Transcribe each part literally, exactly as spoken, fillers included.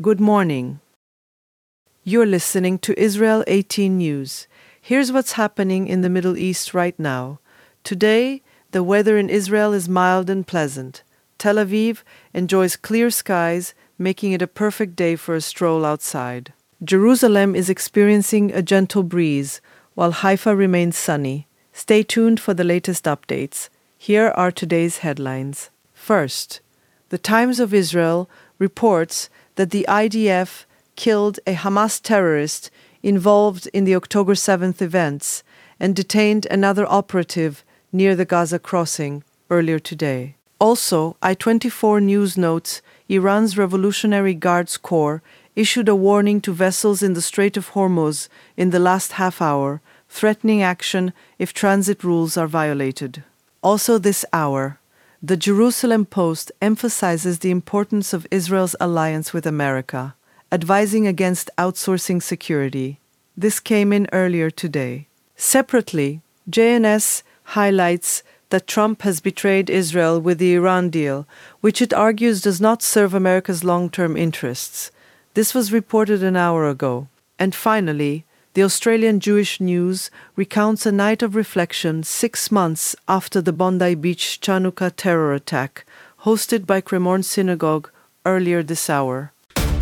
Good morning. You're listening to Israel eighteen News. Here's what's happening in the Middle East right now. Today, the weather in Israel is mild and pleasant. Tel Aviv enjoys clear skies, making it a perfect day for a stroll outside. Jerusalem is experiencing a gentle breeze, while Haifa remains sunny. Stay tuned for the latest updates. Here are today's headlines. First, the Times of Israel reports that the I D F killed a Hamas terrorist involved in the October seventh events and detained another operative near the Gaza crossing earlier today. Also, I twenty-four News notes Iran's Revolutionary Guards Corps issued a warning to vessels in the Strait of Hormuz in the last half hour, threatening action if transit rules are violated. Also this hour, the Jerusalem Post emphasizes the importance of Israel's alliance with America, advising against outsourcing security. This came in earlier today. Separately, J N S highlights that Trump has betrayed Israel with the Iran deal, which it argues does not serve America's long-term interests. This was reported an hour ago. And finally, the Australian Jewish News recounts a night of reflection six months after the Bondi Beach Chanukah terror attack, hosted by Cremorne Synagogue earlier this hour.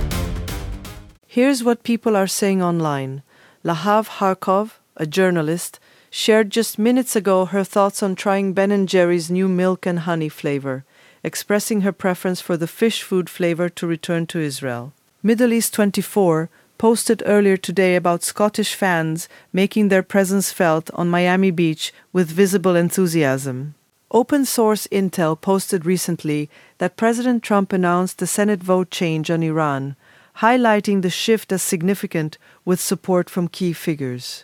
Here's what people are saying online. Lahav Harkov, a journalist, shared just minutes ago her thoughts on trying Ben and Jerry's new milk and honey flavor, expressing her preference for the fish food flavor to return to Israel. Middle East twenty-four posted earlier today about Scottish fans making their presence felt on Miami Beach with visible enthusiasm. Open Source Intel posted recently that President Trump announced the Senate vote change on Iran, highlighting the shift as significant with support from key figures.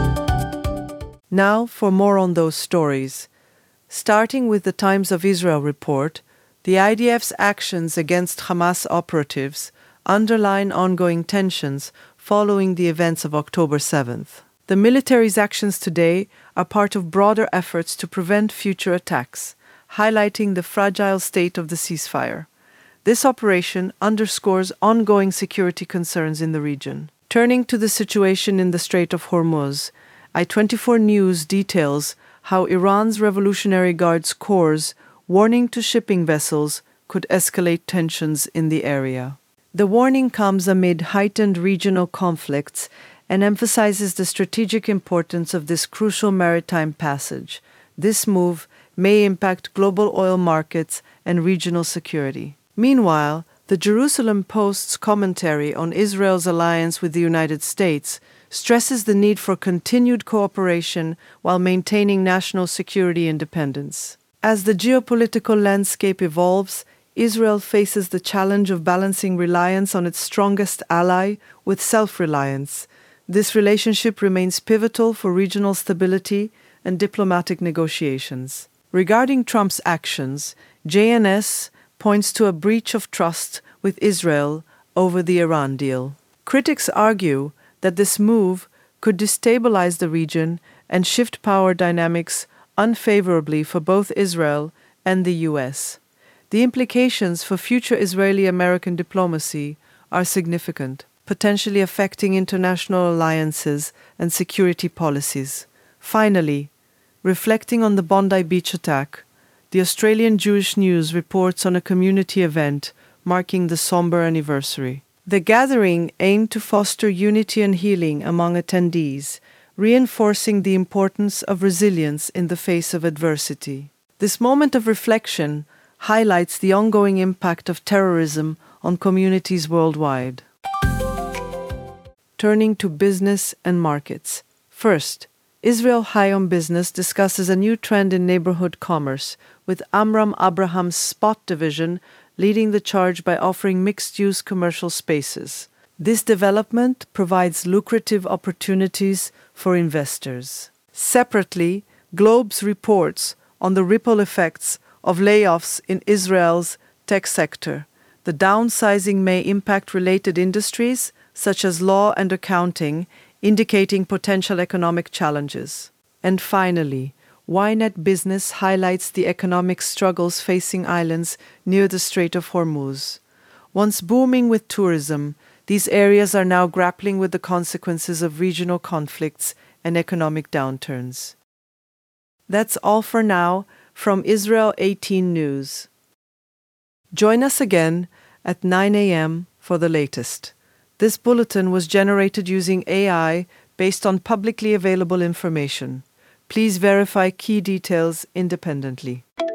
Now for more on those stories. Starting with the Times of Israel report, the I D F's actions against Hamas operatives underline ongoing tensions following the events of October seventh. The military's actions today are part of broader efforts to prevent future attacks, highlighting the fragile state of the ceasefire. This operation underscores ongoing security concerns in the region. Turning to the situation in the Strait of Hormuz, I twenty-four News details how Iran's Revolutionary Guards Corps' warning to shipping vessels could escalate tensions in the area. The warning comes amid heightened regional conflicts and emphasizes the strategic importance of this crucial maritime passage. This move may impact global oil markets and regional security. Meanwhile, the Jerusalem Post's commentary on Israel's alliance with the United States stresses the need for continued cooperation while maintaining national security independence. As the geopolitical landscape evolves, Israel faces the challenge of balancing reliance on its strongest ally with self-reliance. This relationship remains pivotal for regional stability and diplomatic negotiations. Regarding Trump's actions, J N S points to a breach of trust with Israel over the Iran deal. Critics argue that this move could destabilize the region and shift power dynamics unfavorably for both Israel and the U S. The implications for future Israeli-American diplomacy are significant, potentially affecting international alliances and security policies. Finally, reflecting on the Bondi Beach attack, the Australian Jewish News reports on a community event marking the somber anniversary. The gathering aimed to foster unity and healing among attendees, reinforcing the importance of resilience in the face of adversity. This moment of reflection highlights the ongoing impact of terrorism on communities worldwide. Turning to business and markets. First, Israel Hayom Business discusses a new trend in neighborhood commerce, with Amram Abraham's Spot division leading the charge by offering mixed-use commercial spaces. This development provides lucrative opportunities for investors. Separately, Globes reports on the ripple effects of layoffs in Israel's tech sector. The downsizing may impact related industries, such as law and accounting, indicating potential economic challenges. And finally, Ynet Business highlights the economic struggles facing islands near the Strait of Hormuz. Once booming with tourism, these areas are now grappling with the consequences of regional conflicts and economic downturns. That's all for now from Israel eighteen News. Join us again at nine a.m. for the latest. This bulletin was generated using A I based on publicly available information. Please verify key details independently.